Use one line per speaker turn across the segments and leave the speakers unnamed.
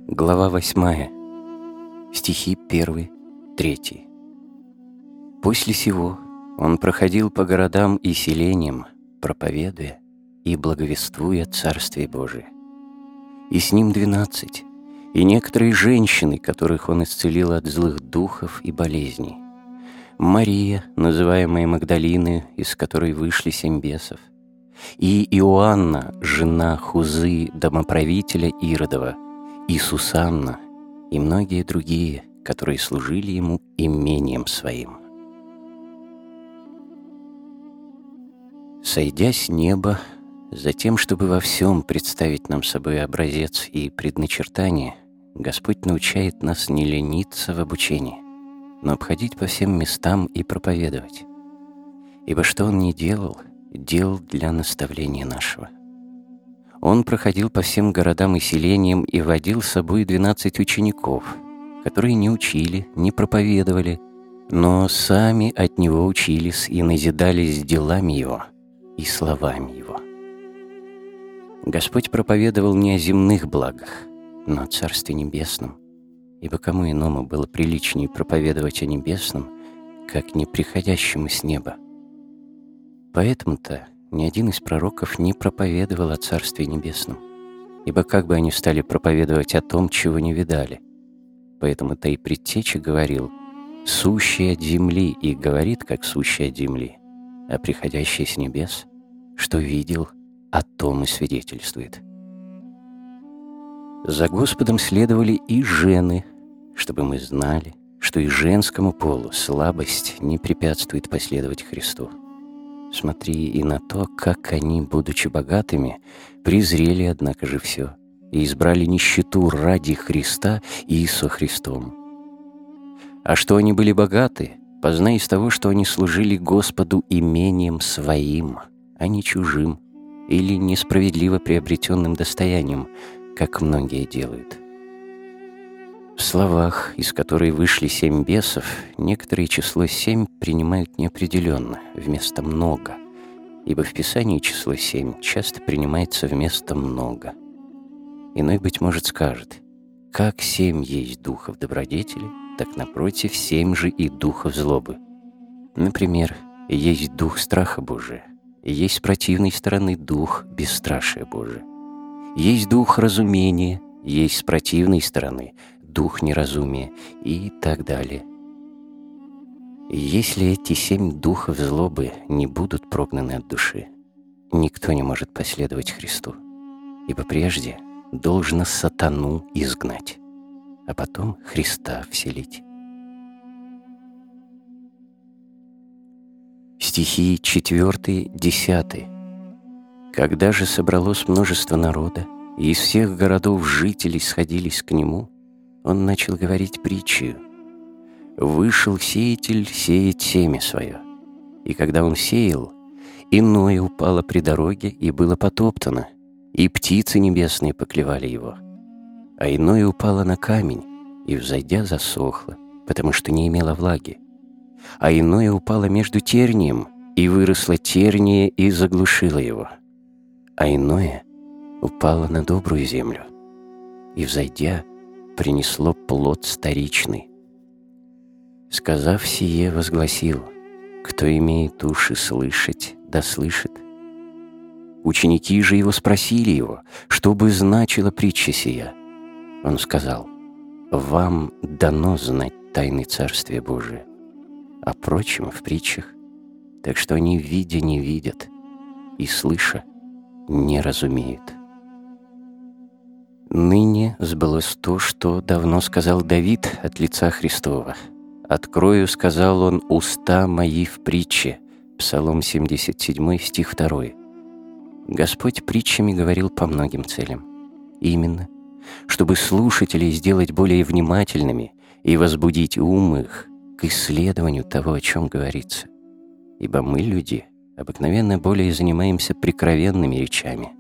Глава 8. Стихи 1, 3. После сего он проходил по городам и селениям, проповедуя и благовествуя Царствие Божие. И с ним 12, и некоторые женщины, которых он исцелил от злых духов и болезней. Мария, называемая Магдалиной, из которой вышли 7 бесов, и Иоанна, жена Хузы, домоправителя Иродова, и Сусанна, и многие другие, которые служили ему имением своим. Сойдя с неба, затем, чтобы во всем представить нам собой образец и предначертание, Господь научает нас не лениться в обучении, но обходить по всем местам и проповедовать. Ибо что Он не делал, делал для наставления нашего. Он проходил по всем городам и селениям и водил с собой 12 учеников, которые не учили, не проповедовали, но сами от Него учились и назидались делами Его и словами Его. Господь проповедовал не о земных благах, но о Царстве Небесном, ибо кому иному было приличнее проповедовать о небесном, как не приходящему с неба. Поэтому-то ни один из пророков не проповедовал о Царстве Небесном, ибо как бы они стали проповедовать о том, чего не видали. Поэтому-то и предтеча говорил «сущий от земли» и говорит, как сущий от земли, а приходящий с небес, что видел, о том и свидетельствует. За Господом следовали и жены, чтобы мы знали, что и женскому полу слабость не препятствует последовать Христу. Смотри и на то, как они, будучи богатыми, презрели, однако же, все, и избрали нищету ради Христа и со Христом. А что они были богаты, познай из того, что они служили Господу имением своим, а не чужим или несправедливо приобретенным достоянием, как многие делают. В словах, из которой вышли 7 бесов, некоторые число 7 принимают неопределенно, вместо «много», ибо в Писании число 7 часто принимается вместо «много». Иной, быть может, скажет: как 7 есть духов добродетели, так напротив 7 же и духов злобы. Например, есть дух страха Божия, и есть с противной стороны дух бесстрашия Божия. Есть дух разумения, есть с противной стороны дух неразумия и так далее. И если эти 7 духов злобы не будут прогнаны от души, никто не может последовать Христу, ибо прежде должно сатану изгнать, а потом Христа вселить. Стихи 4, 10. Когда же собралось множество народа, и из всех городов жители сходились к нему, он начал говорить притчею. «Вышел сеятель сеять семя свое, и когда он сеял, иное упало при дороге и было потоптано, и птицы небесные поклевали его. А иное упало на камень, и, взойдя, засохло, потому что не имело влаги. А иное упало между тернием, и выросло терние и заглушило его. А иное упало на добрую землю, и, взойдя, принесло плод старичный. Сказав сие, возгласил: кто имеет уши слышать, да слышит. Ученики же его спросили его, что бы значила притча сия. Он сказал: вам дано знать тайны Царствия Божия, а прочим в притчах, так что они, видя, не видят, и слыша, не разумеют. Ныне сбылось то, что давно сказал Давид от лица Христова. «Открою, — сказал он, — уста мои в притче». Псалом 77, стих 2. Господь притчами говорил по многим целям. Именно, чтобы слушателей сделать более внимательными и возбудить ум их к исследованию того, о чем говорится. Ибо мы, люди, обыкновенно более занимаемся прикровенными речами,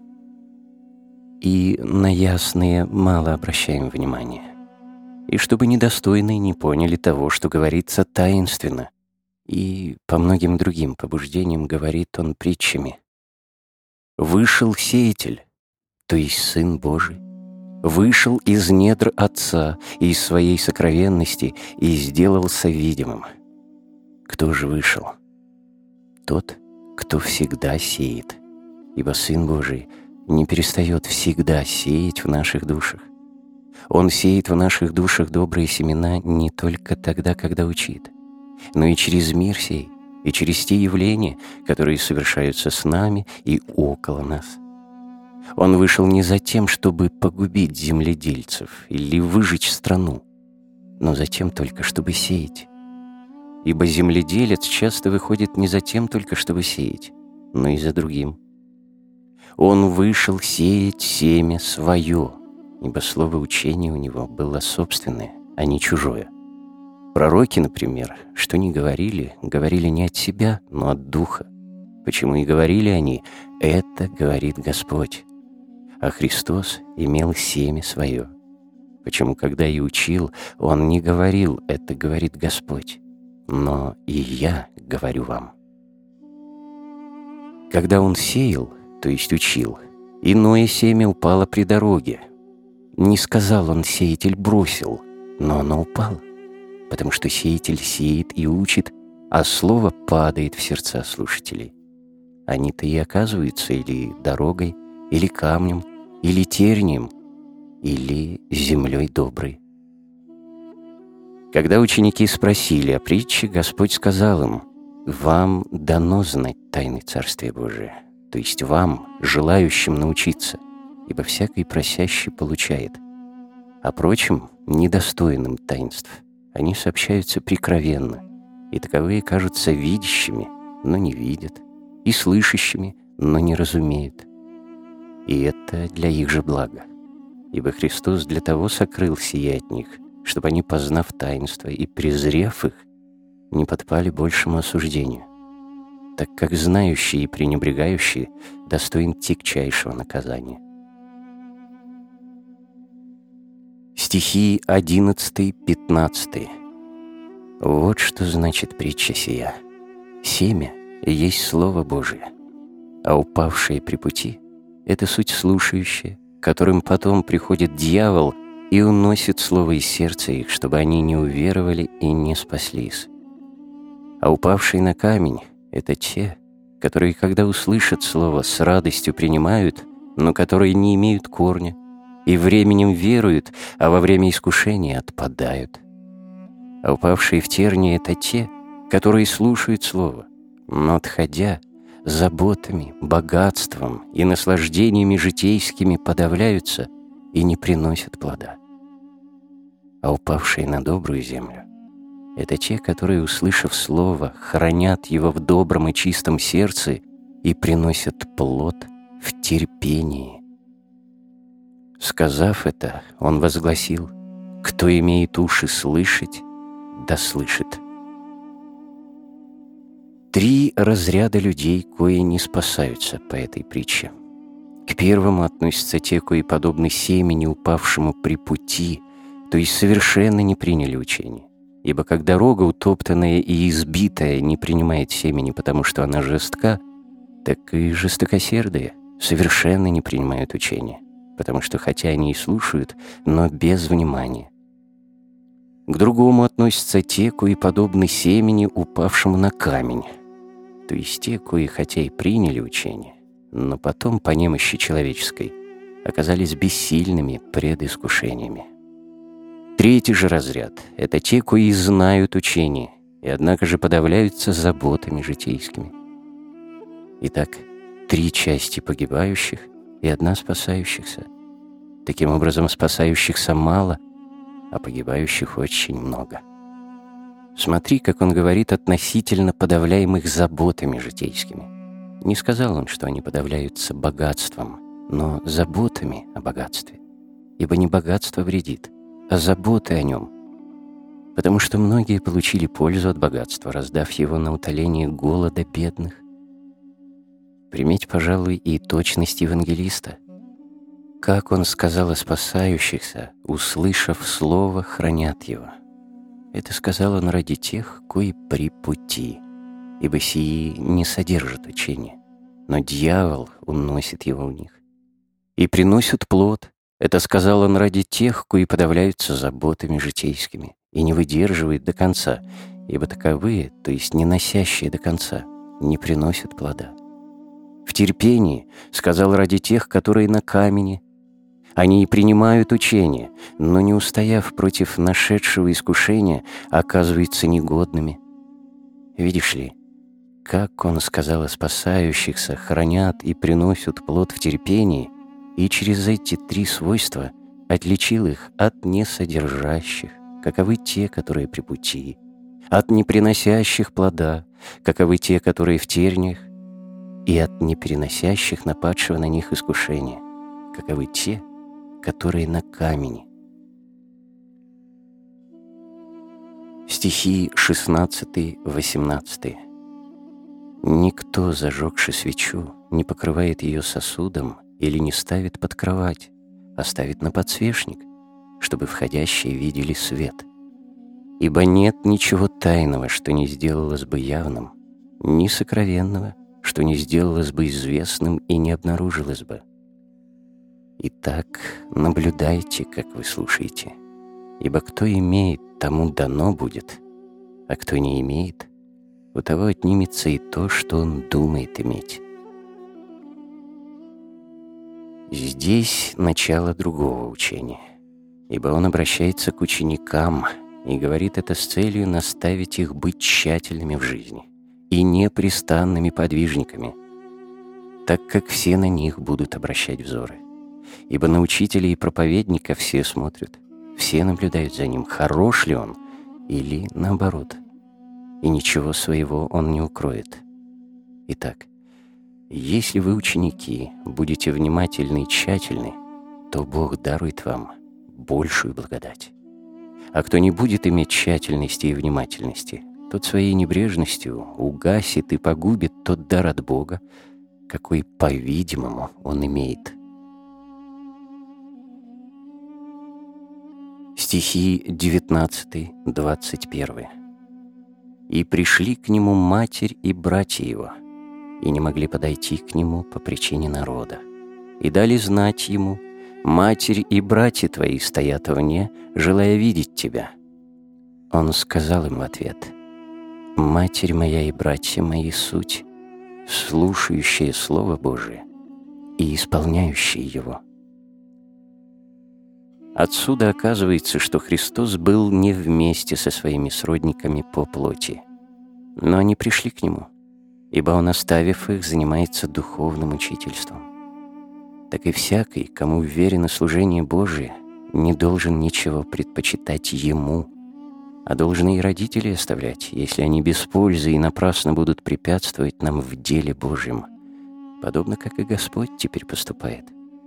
и на ясные мало обращаем внимания. И чтобы недостойные не поняли того, что говорится таинственно, и по многим другим побуждениям говорит он притчами. Вышел сеятель, то есть Сын Божий, вышел из недр Отца и из своей сокровенности и сделался видимым. Кто же вышел? Тот, кто всегда сеет, ибо Сын Божий не перестает всегда сеять в наших душах. Он сеет в наших душах добрые семена не только тогда, когда учит, но и через мир сей, и через те явления, которые совершаются с нами и около нас. Он вышел не за тем, чтобы погубить земледельцев или выжечь страну, но за тем только, чтобы сеять. Ибо земледелец часто выходит не за тем только, чтобы сеять, но и за другим. Он вышел сеять семя свое, ибо слово учения у него было собственное, а не чужое. Пророки, например, что ни говорили, говорили не от себя, но от Духа. Почему и говорили они: «Это говорит Господь». А Христос имел семя свое. Почему, когда и учил, Он не говорил: «Это говорит Господь», но «И я говорю вам». Когда Он сеял, то есть учил, иное семя упало при дороге. Не сказал Он: «Сеятель бросил», но оно упало, потому что сеятель сеет и учит, а слово падает в сердца слушателей. Они-то и оказываются или дорогой, или камнем, или тернием, или землей доброй. Когда ученики спросили о притче, Господь сказал им: «Вам дано знать тайны Царствия Божия, то есть вам, желающим научиться, ибо всякий просящий получает. А прочим, недостойным таинств, они сообщаются прикровенно, и таковые кажутся видящими, но не видят, и слышащими, но не разумеют. И это для их же блага. Ибо Христос для того сокрыл сие от них, чтобы они, познав таинства и презрев их, не подпали большему осуждению, так как знающий и пренебрегающий достоин тягчайшего наказания». Стихи 11-15. Вот что значит притча сия. Семя есть Слово Божие, а упавшие при пути — это суть слушающие, которым потом приходит дьявол и уносит слово из сердца их, чтобы они не уверовали и не спаслись. А упавшие на камень — это те, которые, когда услышат слово, с радостью принимают, но которые не имеют корня, и временем веруют, а во время искушения отпадают. А упавшие в тернии — это те, которые слушают слово, но, отходя, заботами, богатством и наслаждениями житейскими подавляются и не приносят плода. А упавшие на добрую землю — это те, которые, услышав слово, хранят его в добром и чистом сердце и приносят плод в терпении. Сказав это, он возгласил: «Кто имеет уши слышать, да слышит». 3 разряда людей, кои не спасаются по этой притче. К первому относятся те, кои подобны семени, упавшему при пути, то есть совершенно не приняли учение. Ибо как дорога, утоптанная и избитая, не принимает семени, потому что она жестка, так и жестокосердые совершенно не принимают учения, потому что хотя они и слушают, но без внимания. К другому относятся те, кои подобны семени, упавшему на камень, то есть те, кои хотя и приняли учение, но потом по немощи человеческой оказались бессильными пред искушениями. Третий же разряд — это те, кои знают учение, и однако же подавляются заботами житейскими. Итак, 3 части погибающих и 1 спасающихся. Таким образом, спасающихся мало, а погибающих очень много. Смотри, как он говорит относительно подавляемых заботами житейскими. Не сказал он, что они подавляются богатством, но заботами о богатстве. Ибо не богатство вредит, а заботы о нем. Потому что многие получили пользу от богатства, раздав его на утоление голода бедных. Приметь, пожалуй, и точность евангелиста. Как он сказал о спасающихся, услышав слово, хранят его. Это сказал он ради тех, кои при пути, ибо сии не содержат учения, но дьявол уносит его у них. И приносят плод, Это сказал он ради тех, кои подавляются заботами житейскими и не выдерживают до конца, ибо таковые, то есть не носящие до конца, не приносят плода. В терпении сказал ради тех, которые на камени. Они и принимают учение, но, не устояв против нашедшего искушения, оказываются негодными. Видишь ли, как он сказал о спасающихся, хранят и приносят плод в терпении, и через эти 3 свойства отличил их от несодержащих, каковы те, которые при пути, от неприносящих плода, каковы те, которые в терниях, и от непереносящих нападшего на них искушения, каковы те, которые на камени. Стихи 16-18. «Никто, зажегши свечу, не покрывает ее сосудом или не ставит под кровать, а ставит на подсвечник, чтобы входящие видели свет. Ибо нет ничего тайного, что не сделалось бы явным, ни сокровенного, что не сделалось бы известным и не обнаружилось бы. Итак, наблюдайте, как вы слушаете, ибо кто имеет, тому дано будет, а кто не имеет, у того отнимется и то, что он думает иметь». Здесь начало другого учения, ибо он обращается к ученикам и говорит это с целью наставить их быть тщательными в жизни и непрестанными подвижниками, так как все на них будут обращать взоры. Ибо на учителя и проповедника все смотрят, все наблюдают за ним, хорош ли он или наоборот, и ничего своего он не укроет. Итак, если вы, ученики, будете внимательны и тщательны, то Бог дарует вам большую благодать. А кто не будет иметь тщательности и внимательности, тот своей небрежностью угасит и погубит тот дар от Бога, какой, по-видимому, он имеет. Стихи 19-21. «И пришли к нему матерь и братья его, и не могли подойти к нему по причине народа. И дали знать ему: матерь и братья твои стоят вне, желая видеть тебя. Он сказал им в ответ: матерь моя и братья мои суть, слушающие Слово Божие и исполняющие его». Отсюда оказывается, что Христос был не вместе со своими сродниками по плоти, но они пришли к Нему, ибо Он, оставив их, занимается духовным учительством. Так и всякий, кому верено служение Божие, не должен ничего предпочитать Ему, а должны и родители оставлять, если они без пользы и напрасно будут препятствовать нам в деле Божьем, подобно как и Господь теперь поступает.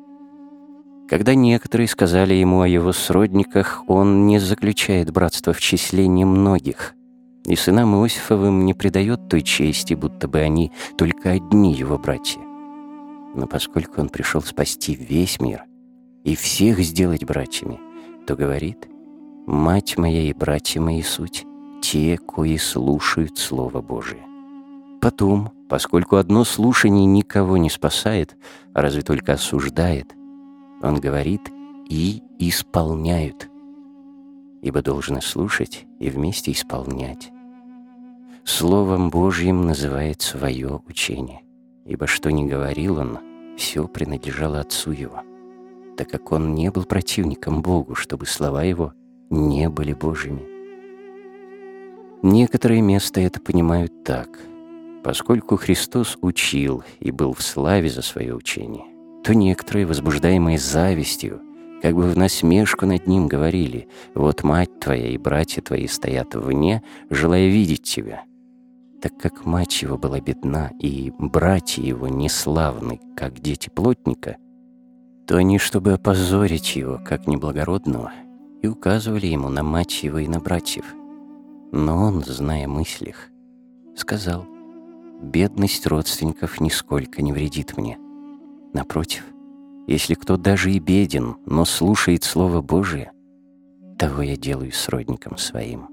Когда некоторые сказали ему о его сродниках, он не заключает братство в числе немногих, и сынам Иосифовым не придает той чести, будто бы они только одни его братья. Но поскольку он пришел спасти весь мир и всех сделать братьями, то говорит: «Мать моя и братья мои суть, те, кои слушают Слово Божие». Потом, поскольку одно слушание никого не спасает, а разве только осуждает, он говорит: «и исполняют», ибо должно слушать и вместе исполнять. Словом Божьим называет свое учение, ибо что ни говорил он, все принадлежало Отцу его, так как он не был противником Богу, чтобы слова его не были Божьими. Некоторые места это понимают так: поскольку Христос учил и был в славе за свое учение, то некоторые, возбуждаемые завистью, как бы в насмешку над ним говорили: «Вот мать твоя и братья твои стоят вне, желая видеть тебя». Так как мать его была бедна и братья его неславны, как дети плотника, то они, чтобы опозорить его, как неблагородного, и указывали ему на мать его и на братьев. Но он, зная мысль их, сказал: «Бедность родственников нисколько не вредит мне. Напротив, если кто даже и беден, но слушает Слово Божие, того я делаю сродником своим».